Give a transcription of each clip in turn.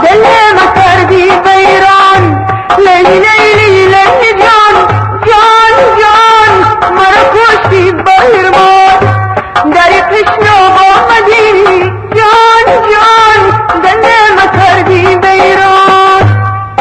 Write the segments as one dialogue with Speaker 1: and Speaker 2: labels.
Speaker 1: دل ما کردی ویران. لیلی لیلی لیلی جان جان جان مرا کشتی بهرمان. در تشنه آمدی جان جان دل ما کردی ویران.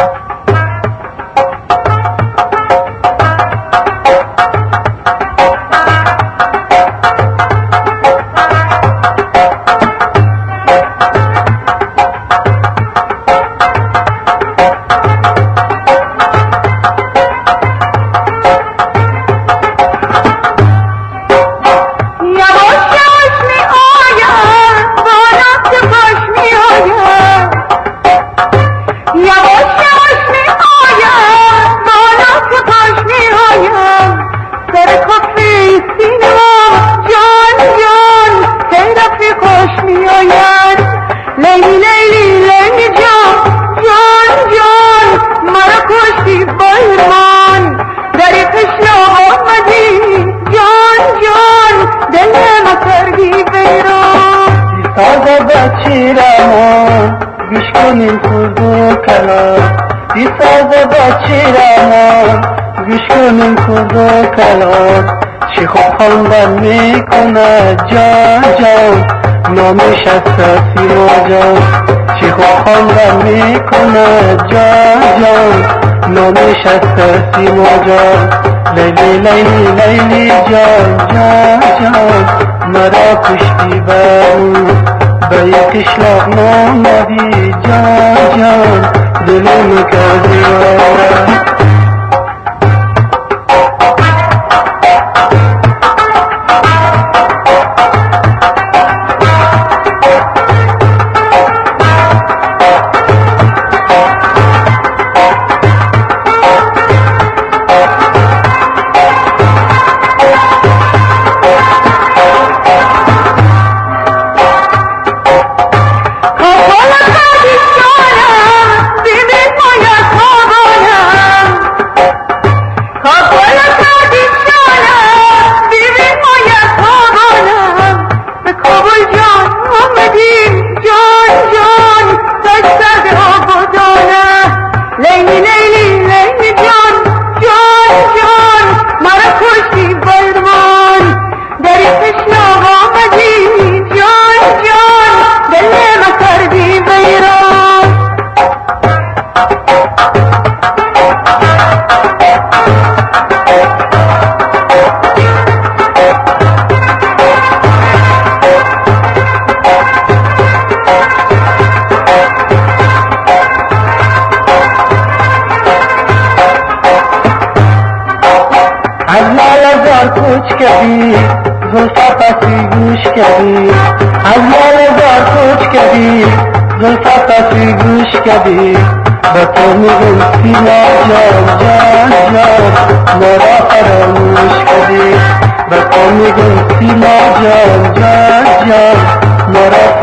Speaker 1: لیلی لیلی لیلی جان جان جان مرا کشتی بهرمان. در تشنه آمدی جان جان دل ما کردی ویران.
Speaker 2: ساز بچی رمان گوش کنین خورد و کلام. ساز بچی رمان گوش کنین خورد و کلام. چی خوب خواندن میکنه جان جان نامش از سیما جان. چی خوب خواندن میکنه جان جان نامش از سیما جان. لیلی لیلی لیلی جان جان جان مرا کشتی به یک اشلاق نامدی جان جان دلم کردی ویران. کوچ کردی زلفا پسی گوش کردی. از مال کوچ کردی زلفا پسی گوش کردی. با تو میگم سیما جان جان جان مرا فراموش کردی. با تو میگم سیما جان جان جان مرا